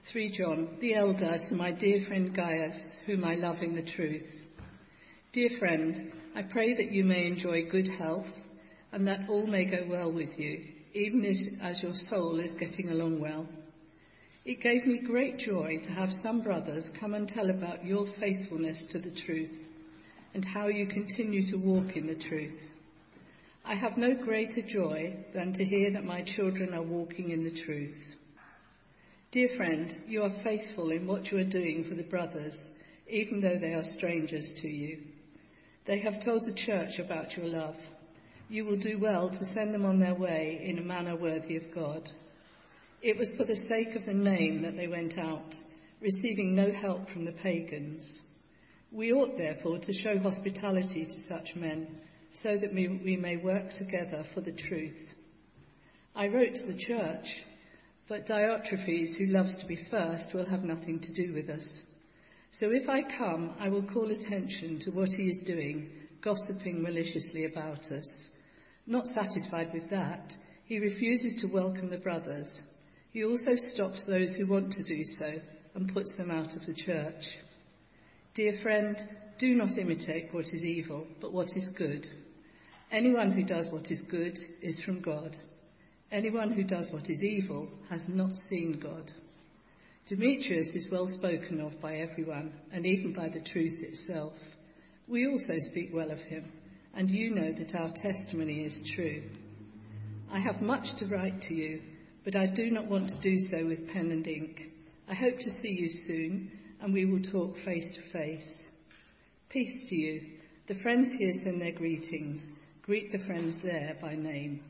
3 John, the elder, to my dear friend Gaius, whom I love in the truth. Dear friend, I pray that you may enjoy good health and that all may go well with you, even as your soul is getting along well. It gave me great joy to have some brothers come and tell about your faithfulness to the truth and how you continue to walk in the truth. I have no greater joy than to hear that my children are walking in the truth. Dear friend, you are faithful in what you are doing for the brothers, even though they are strangers to you. They have told the church about your love. You will do well to send them on their way in a manner worthy of God. It was for the sake of the name that they went out, receiving no help from the pagans. We ought, therefore, to show hospitality to such men, so that we may work together for the truth. I wrote to the church, but Diotrephes, who loves to be first, will have nothing to do with us. So if I come, I will call attention to what he is doing, gossiping maliciously about us. Not satisfied with that, he refuses to welcome the brothers. He also stops those who want to do so and puts them out of the church. Dear friend, do not imitate what is evil, but what is good. Anyone who does what is good is from God. Anyone who does what is evil has not seen God. Demetrius is well spoken of by everyone, and even by the truth itself. We also speak well of him, and you know that our testimony is true. I have much to write to you, but I do not want to do so with pen and ink. I hope to see you soon, and we will talk face to face. Peace to you. The friends here send their greetings. Greet the friends there by name.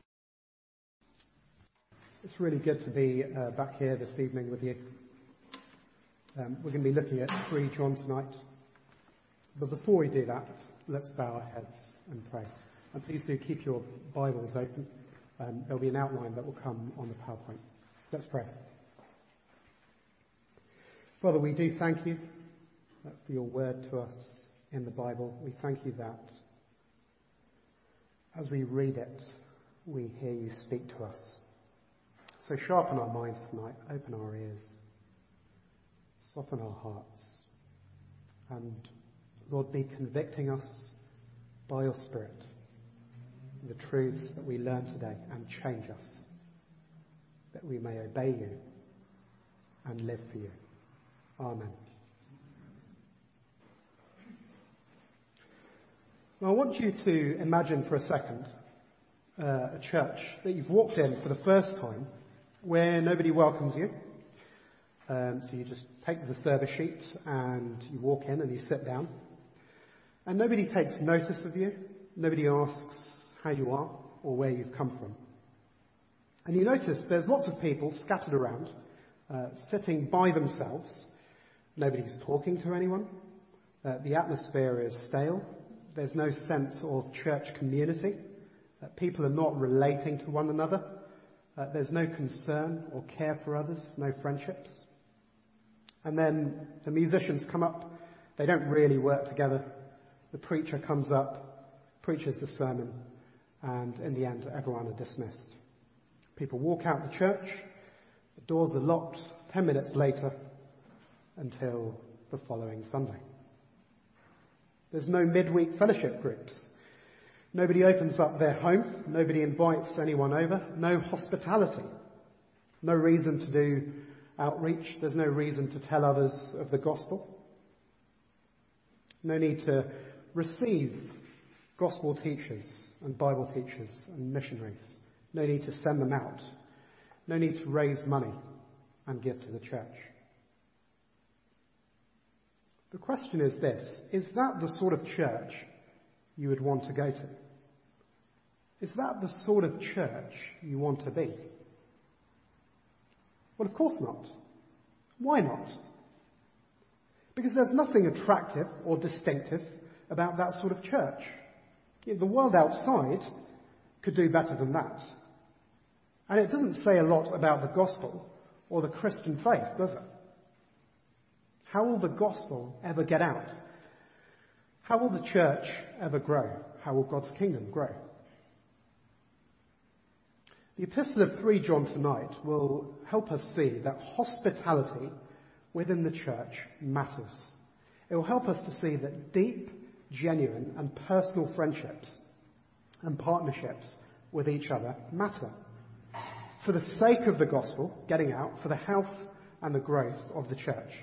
It's really good to be back here this evening with you. We're going to be looking at 3 John tonight. But before we do that, let's bow our heads and pray. And please do keep your Bibles open. There'll be an outline that will come on the PowerPoint. Let's pray. Father, we do thank you for your word to us in the Bible. We thank you that as we read it, we hear you speak to us. So sharpen our minds tonight, open our ears, soften our hearts, and Lord, be convicting us by your Spirit, the truths that we learn today, and change us, that we may obey you and live for you. Amen. Now, I want you to imagine for a second a church that you've walked in for the first time where nobody welcomes you. So you just take the service sheet and you walk in and you sit down. And nobody takes notice of you. Nobody asks how you are or where you've come from. And you notice there's lots of people scattered around, sitting by themselves. Nobody's talking to anyone. The atmosphere is stale. There's no sense of church community. People are not relating to one another. There's no concern or care for others, no friendships. And then the musicians come up. They don't really work together. The preacher comes up, preaches the sermon, and in the end, everyone are dismissed. People walk out the church. The doors are locked 10 minutes later until the following Sunday. There's no midweek fellowship groups. Nobody opens up their home. Nobody invites anyone over. No hospitality. No reason to do outreach. There's no reason to tell others of the gospel. No need to receive gospel teachers and Bible teachers and missionaries. No need to send them out. No need to raise money and give to the church. The question is this: is that the sort of church you would want to go to? Is that the sort of church you want to be? Well, of course not. Why not? Because there's nothing attractive or distinctive about that sort of church. The world outside could do better than that. And it doesn't say a lot about the gospel or the Christian faith, does it? How will the gospel ever get out? How will the church ever grow? How will God's kingdom grow? The epistle of 3 John tonight will help us see that hospitality within the church matters. It will help us to see that deep, genuine and personal friendships and partnerships with each other matter. For the sake of the gospel, getting out, for the health and the growth of the church.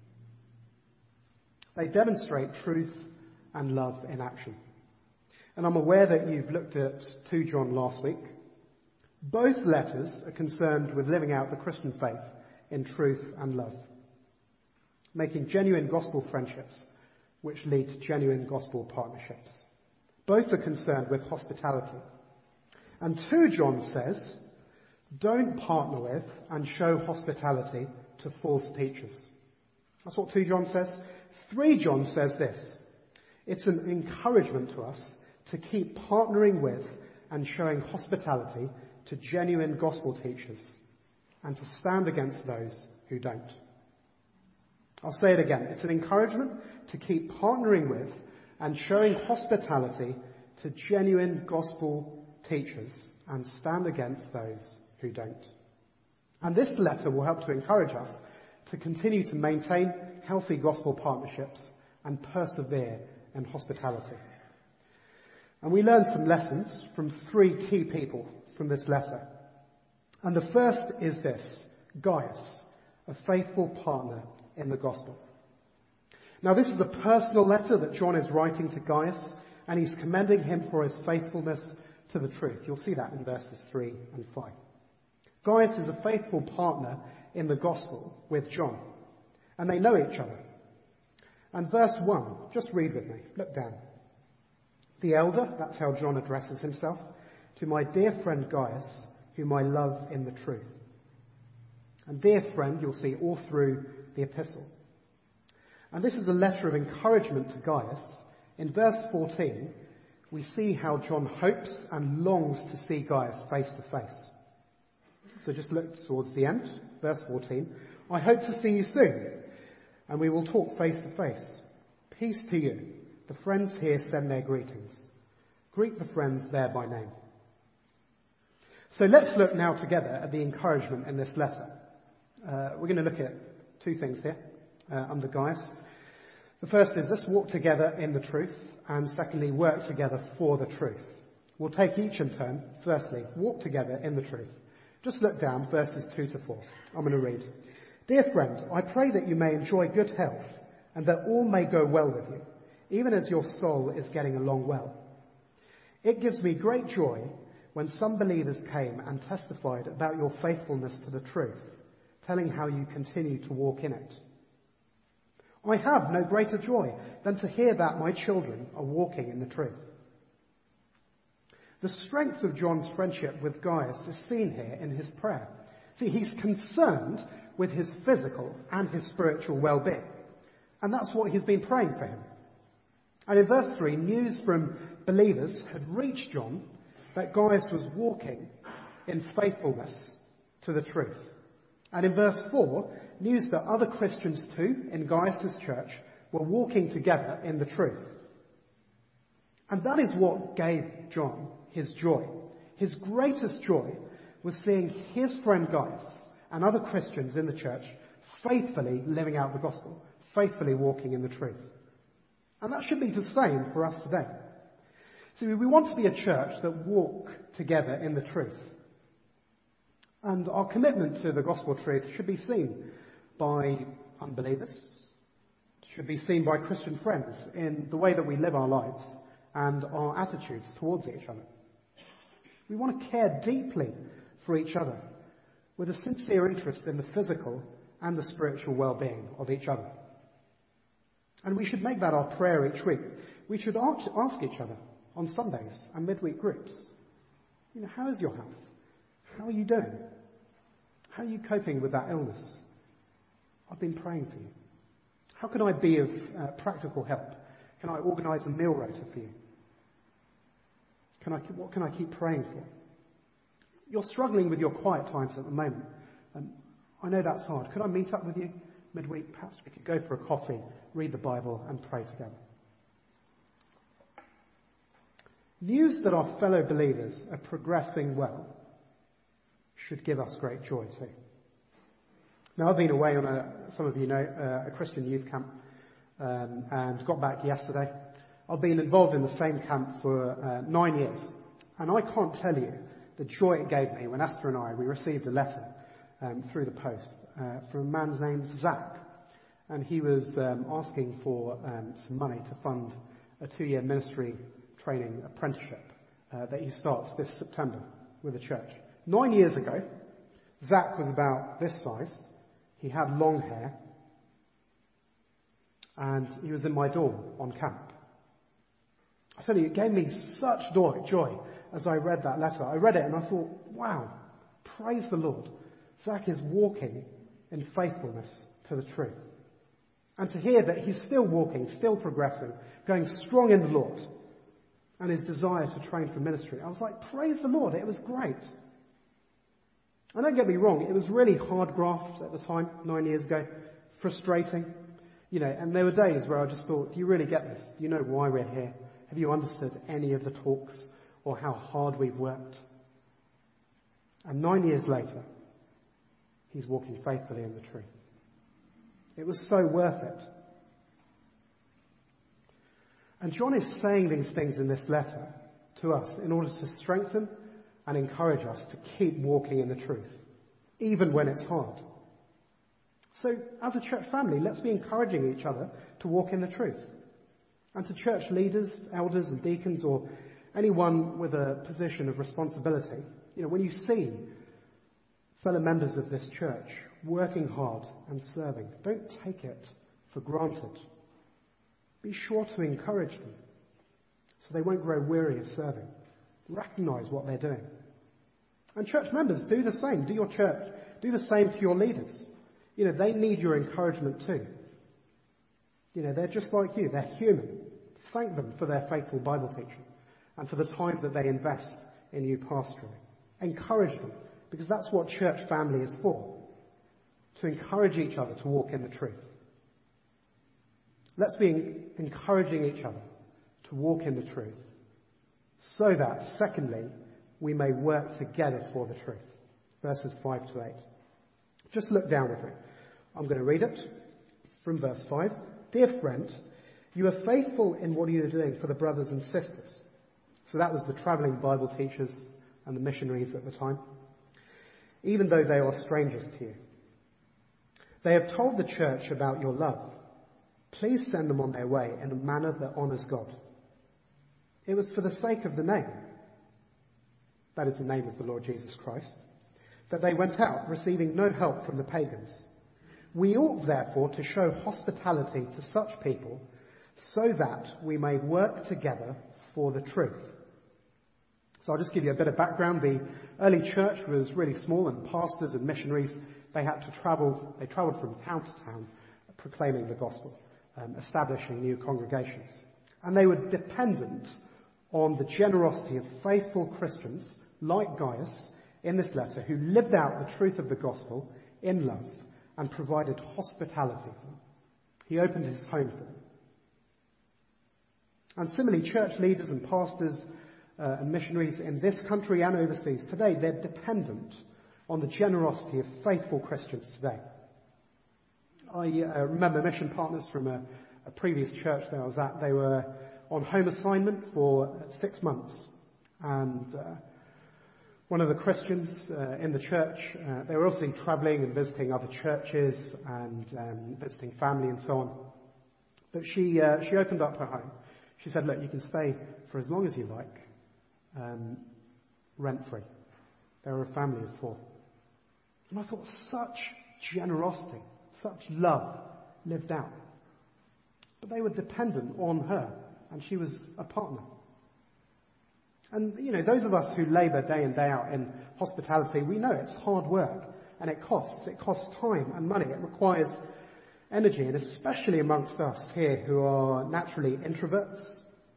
They demonstrate truth and love in action. And I'm aware that you've looked at 2 John last week. Both letters are concerned with living out the Christian faith in truth and love, making genuine gospel friendships which lead to genuine gospel partnerships. Both are concerned with hospitality. And 2 John says, don't partner with and show hospitality to false teachers. That's what 2 John says. 3 John says this. It's an encouragement to us to keep partnering with and showing hospitality to genuine gospel teachers and to stand against those who don't. I'll say it again. It's an encouragement to keep partnering with and showing hospitality to genuine gospel teachers and stand against those who don't. And this letter will help to encourage us to continue to maintain healthy gospel partnerships and persevere in hospitality. And we learn some lessons from 3 key people from this letter. And the first is this: Gaius, a faithful partner in the gospel. Now this is a personal letter that John is writing to Gaius, and he's commending him for his faithfulness to the truth. You'll see that in verses 3 and 5. Gaius is a faithful partner in the gospel with John, and they know each other. And verse 1, just read with me, look down. The elder, that's how John addresses himself, to my dear friend Gaius, whom I love in the truth. And dear friend, you'll see all through the epistle. And this is a letter of encouragement to Gaius. In verse 14, we see how John hopes and longs to see Gaius face to face. So just look towards the end, verse 14. I hope to see you soon, and we will talk face to face. Peace to you. The friends here send their greetings. Greet the friends there by name. So let's look now together at the encouragement in this letter. We're going to look at 2 things here under Gaius. The first is let's walk together in the truth, and secondly, work together for the truth. We'll take each in turn. Firstly, walk together in the truth. Just look down, verses 2 to 4. I'm going to read. Dear friend, I pray that you may enjoy good health and that all may go well with you, even as your soul is getting along well. It gives me great joy when some believers came and testified about your faithfulness to the truth, telling how you continue to walk in it. I have no greater joy than to hear that my children are walking in the truth. The strength of John's friendship with Gaius is seen here in his prayer. See, he's concerned with his physical and his spiritual well-being. And that's what he's been praying for him. And in verse 3, news from believers had reached John that Gaius was walking in faithfulness to the truth. And in verse 4, news that other Christians too in Gaius' church were walking together in the truth. And that is what gave John his joy. His greatest joy was seeing his friend Gaius and other Christians in the church faithfully living out the gospel, faithfully walking in the truth. And that should be the same for us today. See, we want to be a church that walk together in the truth. And our commitment to the gospel truth should be seen by unbelievers, should be seen by Christian friends in the way that we live our lives and our attitudes towards each other. We want to care deeply for each other with a sincere interest in the physical and the spiritual well-being of each other. And we should make that our prayer each week. We should ask each other on Sundays and midweek groups, how is your health? How are you doing? How are you coping with that illness? I've been praying for you. How can I be of practical help? Can I organise a meal rota for you? What can I keep praying for? You're struggling with your quiet times at the moment. I know that's hard. Could I meet up with you midweek? Perhaps we could go for a coffee, read the Bible and pray together. News that our fellow believers are progressing well should give us great joy too. Now, I've been away on some of you know, a Christian youth camp, and got back yesterday. I've been involved in the same camp for 9 years, and I can't tell you the joy it gave me when Esther and we received a letter through the post from a man named Zach, and he was asking for some money to fund a 2-year ministry training apprenticeship that he starts this September with the church. 9 years ago, Zach was about this size. He had long hair, and he was in my dorm on camp. I tell you, it gave me such joy as I read that letter. I read it and I thought, wow, praise the Lord. Zach is walking in faithfulness to the truth. And to hear that he's still walking, still progressing, going strong in the Lord, and his desire to train for ministry, I was like, praise the Lord, it was great. And don't get me wrong, it was really hard graft at the time, 9 years ago, frustrating, and there were days where I just thought, do you really get this? Do you know why we're here? Have you understood any of the talks or how hard we've worked? And 9 years later, he's walking faithfully in the truth. It was so worth it. And John is saying these things in this letter to us in order to strengthen and encourage us to keep walking in the truth, even when it's hard. So, as a church family, let's be encouraging each other to walk in the truth. And to church leaders, elders and deacons, or anyone with a position of responsibility, when you see fellow members of this church working hard and serving, don't take it for granted. Be sure to encourage them so they won't grow weary of serving. Recognize what they're doing. And church members, do the same. Do the same to your leaders. They need your encouragement too. They're just like you. They're human. Thank them for their faithful Bible teaching and for the time that they invest in you pastorally. Encourage them, because that's what church family is for. To encourage each other to walk in the truth. Let's be encouraging each other to walk in the truth, so that, secondly, we may work together for the truth. Verses 5 to 8. Just look down with me. I'm going to read it from verse 5. Dear friend, you are faithful in what you are doing for the brothers and sisters. So that was the travelling Bible teachers and the missionaries at the time. Even though they are strangers to you. They have told the church about your love. Please send them on their way in a manner that honours God. It was for the sake of the name, that is the name of the Lord Jesus Christ, that they went out, receiving no help from the pagans. We ought therefore to show hospitality to such people, so that we may work together for the truth. So I'll just give you a bit of background. The early church was really small, and pastors and missionaries, they travelled from town to town proclaiming the gospel, establishing new congregations. And they were dependent on the generosity of faithful Christians like Gaius in this letter, who lived out the truth of the gospel in love and provided hospitality for them. He opened his home for them. And similarly, church leaders and pastors and missionaries in this country and overseas today, they're dependent on the generosity of faithful Christians today. I remember mission partners from a previous church that I was at. They were on home assignment for 6 months. And one of the Christians in the church, they were obviously travelling and visiting other churches and visiting family and so on. But she opened up her home. She said, look, you can stay for as long as you like, rent-free. They were a family of 4. And I thought, such generosity, such love lived out. But they were dependent on her, and she was a partner. And, those of us who labour day in, day out in hospitality, we know it's hard work, and it costs. It costs time and money. It requires energy, and especially amongst us here who are naturally introverts,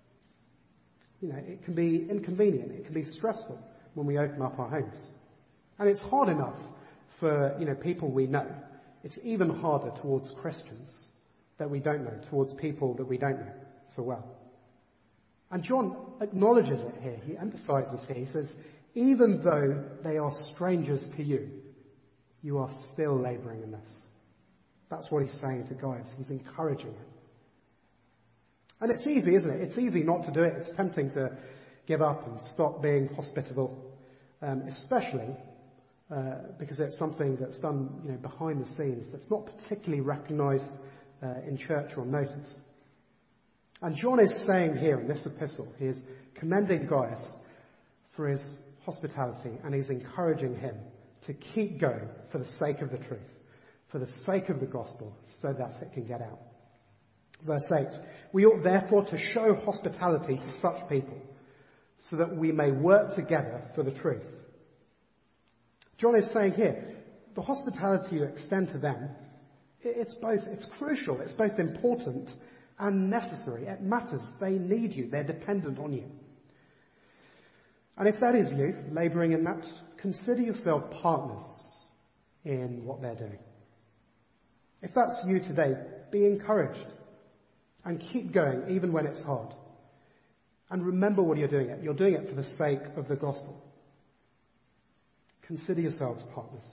it can be inconvenient. It can be stressful when we open up our homes. And it's hard enough for, people we know. It's even harder towards Christians that we don't know, towards people that we don't know so well. And John acknowledges it here. He emphasizes here. He says, even though they are strangers to you, you are still labouring in this. That's what he's saying to Gaius. He's encouraging him. And it's easy, isn't it? It's easy not to do it. It's tempting to give up and stop being hospitable, especially because it's something that's done, behind the scenes, that's not particularly recognised in church or noticed. And John is saying here in this epistle, he is commending Gaius for his hospitality, and he's encouraging him to keep going for the sake of the truth, for the sake of the gospel, so that it can get out. Verse 8, we ought therefore to show hospitality to such people, so that we may work together for the truth. John is saying here, the hospitality you extend to them, it's crucial, it's both important and necessary. It matters. They need you. They're dependent on you. And if that is you, labouring in that, consider yourself partners in what they're doing. If that's you today, be encouraged and keep going even when it's hard. And remember what you're doing it. You're doing it for the sake of the gospel. Consider yourselves partners.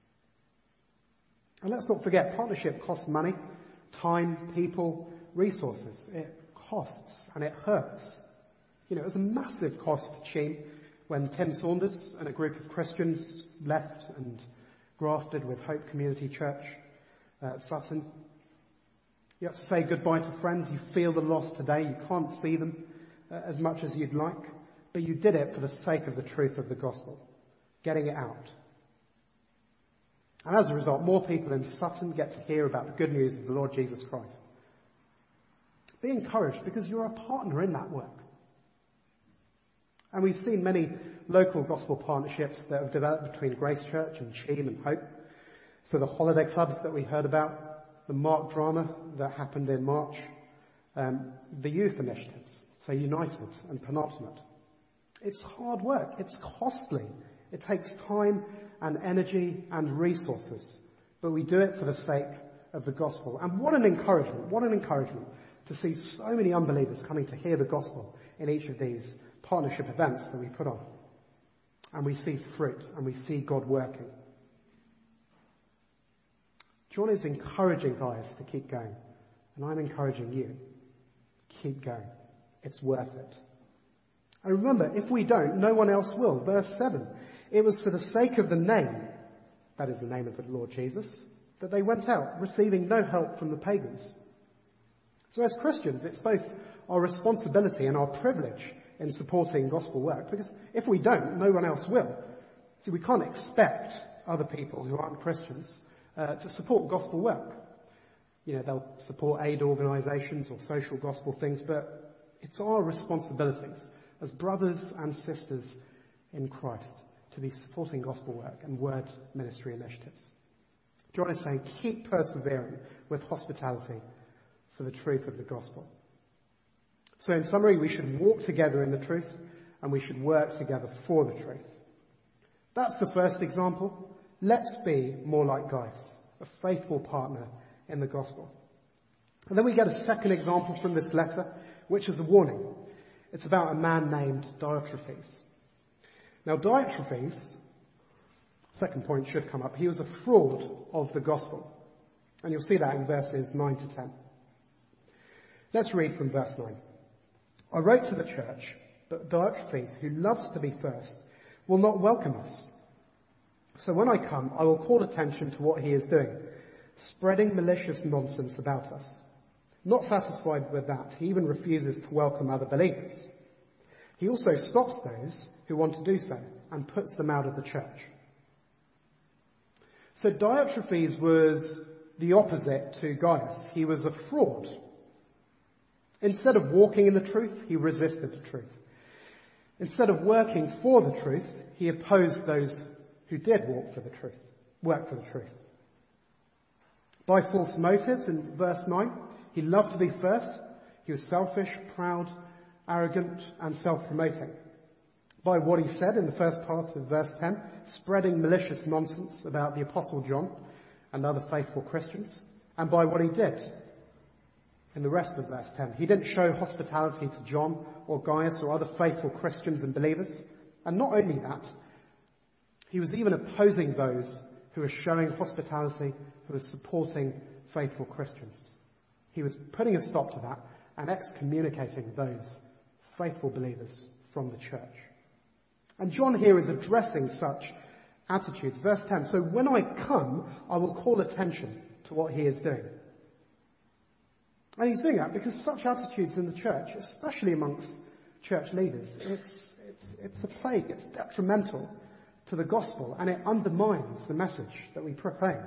And let's not forget, partnership costs money, time, people, resources. It costs and it hurts. It was a massive cost to Cheam when Tim Saunders and a group of Christians left and grafted with Hope Community Church at Sutton. You have to say goodbye to friends. You feel the loss today. You can't see them as much as you'd like, but you did it for the sake of the truth of the gospel, getting it out. And as a result, more people in Sutton get to hear about the good news of the Lord Jesus Christ. Be encouraged because you're a partner in that work. And we've seen many local gospel partnerships that have developed between Grace Church and Cheam and Hope. So the holiday clubs that we heard about, the Mark drama that happened in March, the youth initiatives, so United and Penultimate. It's hard work. It's costly. It takes time and energy and resources. But we do it for the sake of the gospel. And what an encouragement to see so many unbelievers coming to hear the gospel in each of these partnership events that we put on. And we see fruit and we see God working. John is encouraging Gaius to keep going. And I'm encouraging you. Keep going. It's worth it. And remember, if we don't, no one else will. Verse 7. It was for the sake of the name, that is the name of the Lord Jesus, that they went out, receiving no help from the pagans. So as Christians, it's both our responsibility and our privilege in supporting gospel work, because if we don't, no one else will. See, we can't expect other people who aren't Christians to support gospel work. They'll support aid organisations or social gospel things, but it's our responsibilities as brothers and sisters in Christ to be supporting gospel work and word ministry initiatives. John is saying, keep persevering with hospitality for the truth of the gospel. So in summary, we should walk together in the truth and we should work together for the truth. That's the first example. Let's be more like Gaius, a faithful partner in the gospel. And then we get a second example from this letter, which is a warning. It's about a man named Diotrephes. Now Diotrephes, second point should come up, he was a fraud of the gospel. And you'll see that in verses 9 to 10. Let's read from verse 9. I wrote to the church, but Diotrephes, who loves to be first, will not welcome us. So when I come, I will call attention to what he is doing, spreading malicious nonsense about us. Not satisfied with that, he even refuses to welcome other believers. He also stops those who want to do so and puts them out of the church. So Diotrephes was the opposite to Gaius. He was a fraud. Instead of walking in the truth, he resisted the truth. Instead of working for the truth, he opposed those who did work for the truth. By false motives, in verse 9, he loved to be first. He was selfish, proud, arrogant, and self-promoting. By what he said in the first part of verse 10, spreading malicious nonsense about the Apostle John and other faithful Christians. And by what he did in the rest of verse 10. He didn't show hospitality to John or Gaius or other faithful Christians and believers. And not only that, he was even opposing those who were showing hospitality, who were supporting faithful Christians. He was putting a stop to that and excommunicating those faithful believers from the church. And John here is addressing such attitudes. Verse 10, so when I come, I will call attention to what he is doing. And he's doing that because such attitudes in the church, especially amongst church leaders, it's a plague, it's detrimental to the gospel, and it undermines the message that we proclaim.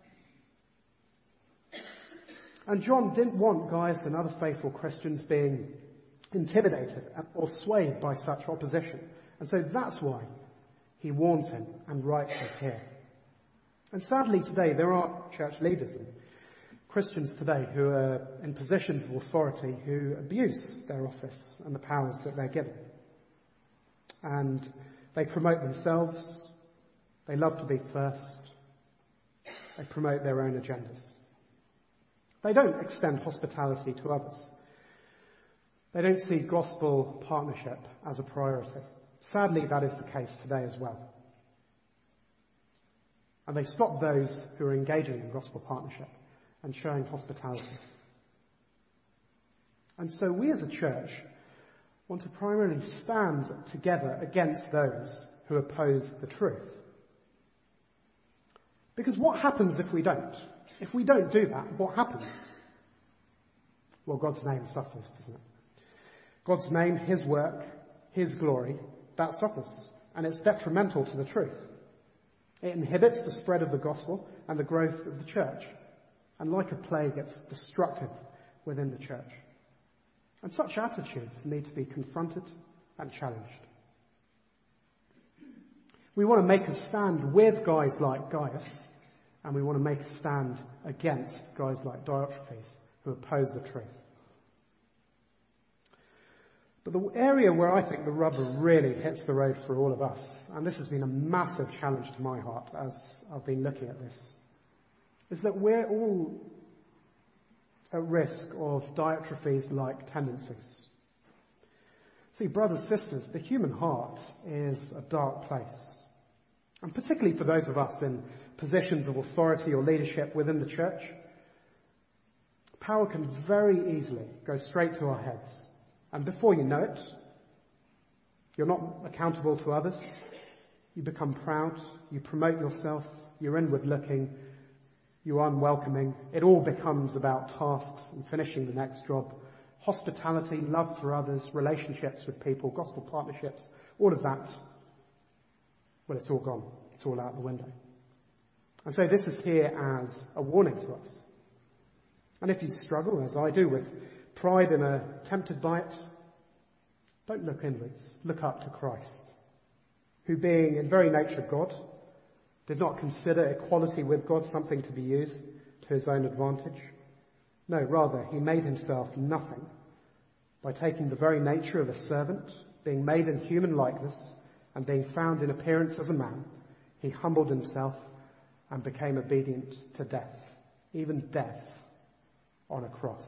And John didn't want Gaius and other faithful Christians being intimidated or swayed by such opposition. And so that's why he warns him and writes this here. And sadly today there are church leaders and Christians today who are in positions of authority who abuse their office and the powers that they're given. And they promote themselves. They love to be first. They promote their own agendas. They don't extend hospitality to others. They don't see gospel partnership as a priority. Sadly, that is the case today as well. And they stop those who are engaging in gospel partnership and showing hospitality. And so we as a church want to primarily stand together against those who oppose the truth. Because what happens if we don't? If we don't do that, what happens? Well, God's name suffers, doesn't it? God's name, his work, his glory, that suffers. And it's detrimental to the truth. It inhibits the spread of the gospel and the growth of the church. And like a plague, it's destructive within the church. And such attitudes need to be confronted and challenged. We want to make a stand with guys like Gaius, and we want to make a stand against guys like Diotrephes who oppose the truth. But the area where I think the rubber really hits the road for all of us, and this has been a massive challenge to my heart as I've been looking at this, is that we're all at risk of Diotrephes-like tendencies. See, brothers, sisters, the human heart is a dark place. And particularly for those of us in positions of authority or leadership within the church, power can very easily go straight to our heads. And before you know it, you're not accountable to others. You become proud. You promote yourself. You're inward looking. You're unwelcoming. It all becomes about tasks and finishing the next job. Hospitality, love for others, relationships with people, gospel partnerships, all of that. Well, it's all gone. It's all out the window. And so this is here as a warning to us. And if you struggle, as I do, with pride and are tempted by it, don't look inwards. Look up to Christ, who being in very nature God, did not consider equality with God something to be used to his own advantage. No, rather, he made himself nothing by taking the very nature of a servant, being made in human likeness, and being found in appearance as a man. He humbled himself and became obedient to death, even death on a cross.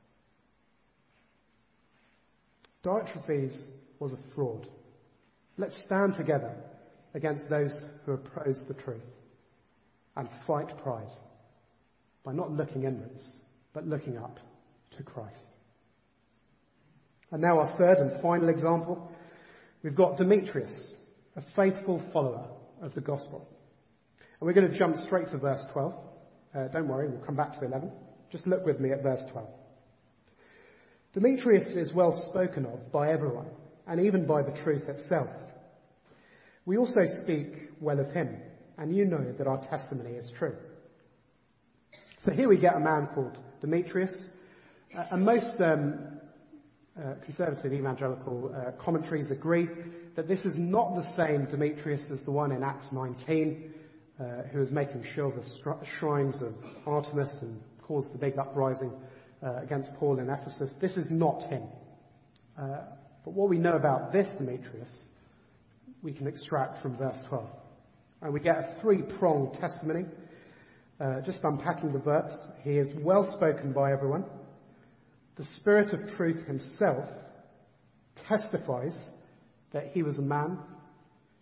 Diotrephes was a fraud. Let's stand together against those who oppose the truth and fight pride by not looking inwards, but looking up to Christ. And now our third and final example, we've got Demetrius, a faithful follower of the gospel. And we're going to jump straight to verse 12. Don't worry, we'll come back to 11. Just look with me at verse 12. Demetrius is well spoken of by everyone, and even by the truth itself. We also speak well of him, and you know that our testimony is true. So here we get a man called Demetrius. And most conservative evangelical commentaries agree that this is not the same Demetrius as the one in Acts 19, who was making silver shrines of Artemis and caused the big uprising against Paul in Ephesus. This is not him. But what we know about this Demetrius, we can extract from verse 12. And we get a three-pronged testimony. Just unpacking the verse, he is well spoken by everyone. The Spirit of truth himself testifies that he was a man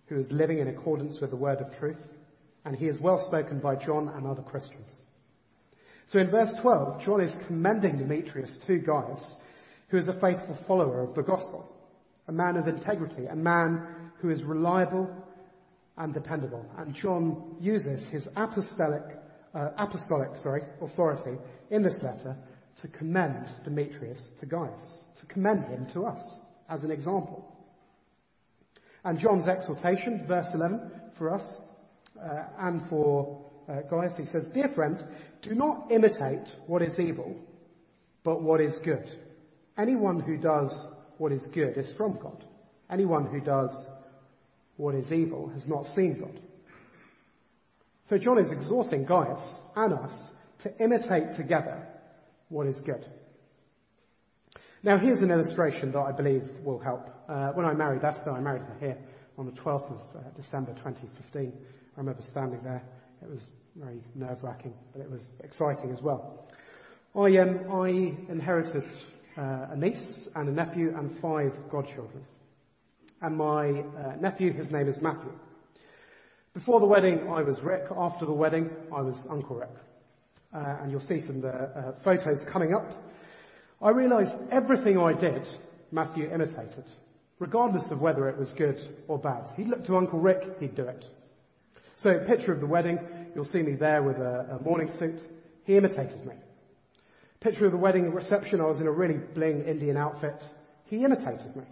who is living in accordance with the word of truth, and he is well spoken by John and other Christians. So in verse 12, John is commending Demetrius to Gaius, who is a faithful follower of the gospel, a man of integrity, a man who is reliable and dependable. And John uses his apostolic authority in this letter to commend Demetrius to Gaius, to commend him to us as an example. And John's exhortation, verse 11, for us and for Gaius, he says, "Dear friend, do not imitate what is evil, but what is good. Anyone who does what is good is from God. Anyone who does what is evil has not seen God." So John is exhorting Gaius and us to imitate together what is good. Now here's an illustration that I believe will help. When I married Esther, I married her here on the 12th of December 2015. I remember standing there. It was very nerve-wracking, but it was exciting as well. I inherited a niece and a nephew and 5 godchildren. And my nephew, his name is Matthew. Before the wedding, I was Rick. After the wedding, I was Uncle Rick. And you'll see from the photos coming up, I realised everything I did, Matthew imitated, regardless of whether it was good or bad. He'd look to Uncle Rick, he'd do it. So, picture of the wedding, you'll see me there with a morning suit. He imitated me. Picture of the wedding reception, I was in a really bling Indian outfit. He imitated me.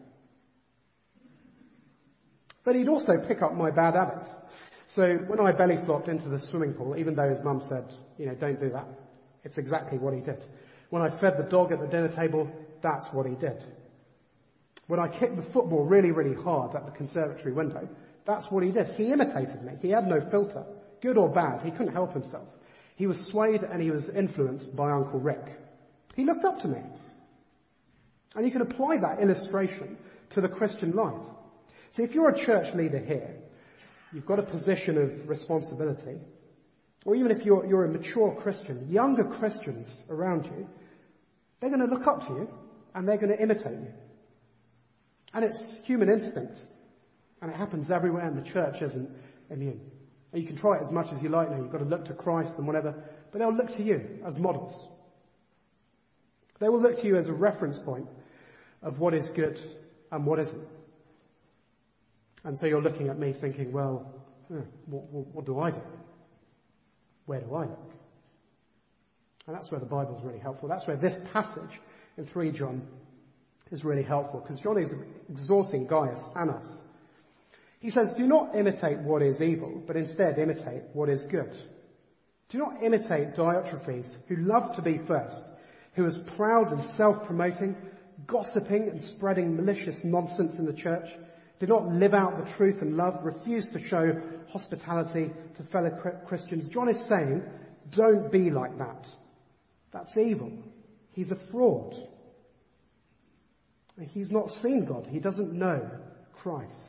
But he'd also pick up my bad habits. So when I belly flopped into the swimming pool, even though his mum said, don't do that, it's exactly what he did. When I fed the dog at the dinner table, that's what he did. When I kicked the football really, really hard at the conservatory window, that's what he did. He imitated me. He had no filter, good or bad. He couldn't help himself. He was swayed and he was influenced by Uncle Rick. He looked up to me. And you can apply that illustration to the Christian life. See, if you're a church leader here, you've got a position of responsibility, or even if you're a mature Christian, younger Christians around you, they're going to look up to you and they're going to imitate you. And it's human instinct. And it happens everywhere, and the church isn't immune. And you can try it as much as you like now. You've got to look to Christ and whatever, but they'll look to you as models. They will look to you as a reference point of what is good and what isn't. And so you're looking at me thinking, well, what do I do? Where do I look? And that's where the Bible is really helpful. That's where this passage in 3 John is really helpful, because John is exhorting Gaius and us. He says, do not imitate what is evil, but instead imitate what is good. Do not imitate Diotrephes, who loved to be first, who was proud and self-promoting, gossiping and spreading malicious nonsense in the church, did not live out the truth and love, refused to show hospitality to fellow Christians. John is saying, don't be like that. That's evil. He's a fraud. He's not seen God. He doesn't know Christ.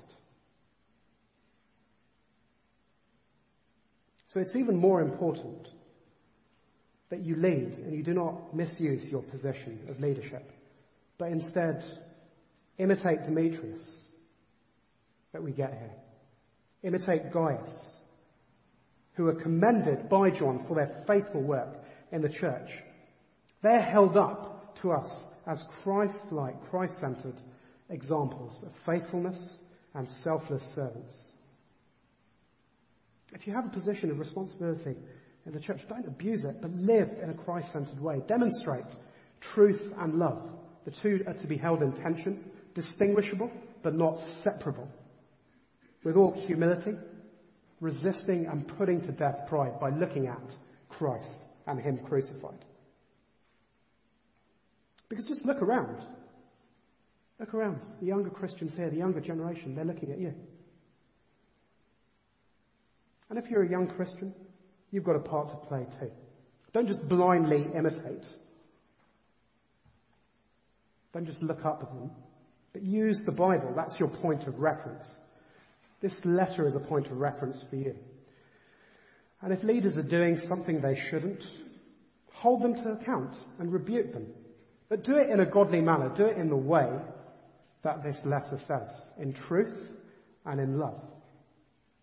So it's even more important that you lead and you do not misuse your position of leadership, but instead imitate Demetrius that we get here. Imitate Gaius, who are commended by John for their faithful work in the church. They're held up to us as Christ-like, Christ-centered examples of faithfulness and selfless servants. If you have a position of responsibility in the church, don't abuse it, but live in a Christ-centered way. Demonstrate truth and love. The two are to be held in tension, distinguishable, but not separable. With all humility, resisting and putting to death pride by looking at Christ and Him crucified. Because just look around. Look around. The younger Christians here, the younger generation, they're looking at you. And if you're a young Christian, you've got a part to play too. Don't just blindly imitate. Don't just look up at them, but use the Bible. That's your point of reference. This letter is a point of reference for you. And if leaders are doing something they shouldn't, hold them to account and rebuke them. But do it in a godly manner. Do it in the way that this letter says, in truth and in love.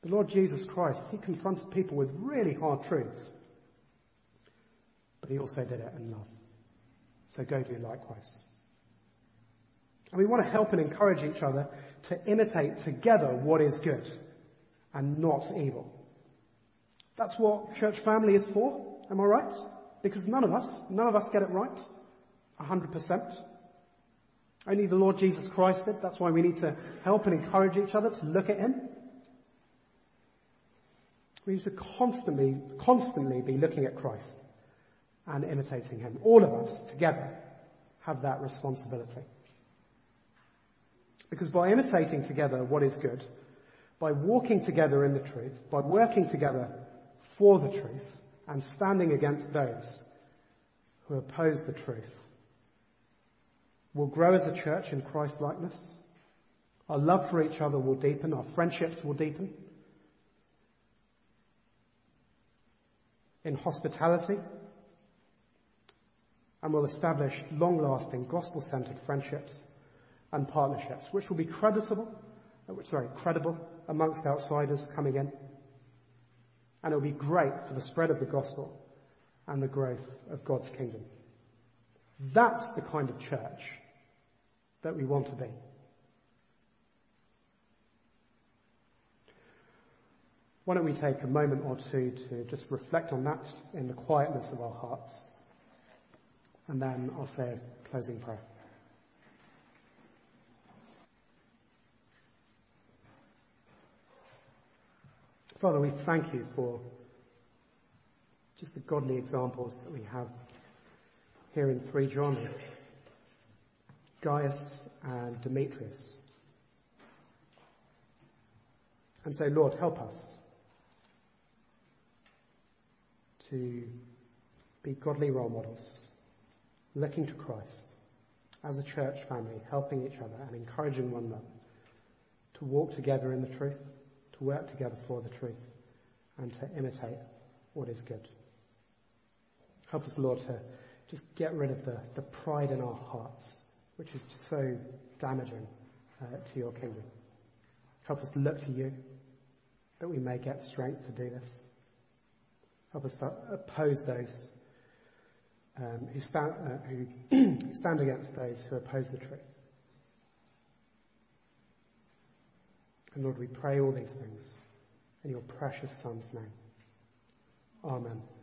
The Lord Jesus Christ, he confronted people with really hard truths. But he also did it in love. So go do likewise. And we want to help and encourage each other to imitate together what is good and not evil. That's what church family is for, am I right? Because none of us get it right 100%. Only the Lord Jesus Christ did. That's why we need to help and encourage each other to look at him. We need to constantly be looking at Christ and imitating him. All of us together have that responsibility. Because by imitating together what is good, by walking together in the truth, by working together for the truth, and standing against those who oppose the truth, we'll grow as a church in Christ-likeness. Our love for each other will deepen. Our friendships will deepen. In hospitality, and we'll establish long-lasting, gospel-centered friendships and partnerships, which will be credible amongst outsiders coming in. And it will be great for the spread of the gospel and the growth of God's kingdom. That's the kind of church that we want to be. Why don't we take a moment or two to just reflect on that in the quietness of our hearts. And then I'll say a closing prayer. Father, we thank you for just the godly examples that we have here in 3 John. Gaius and Demetrius. And so, Lord, help us to be godly role models, looking to Christ as a church family, helping each other and encouraging one another to walk together in the truth, to work together for the truth, and to imitate what is good. Help us, Lord, to just get rid of the pride in our hearts, which is just so damaging to your kingdom. Help us look to you, that we may get strength to do this. Help us to oppose those who stand against those who oppose the truth. And Lord, we pray all these things in your precious Son's name. Amen.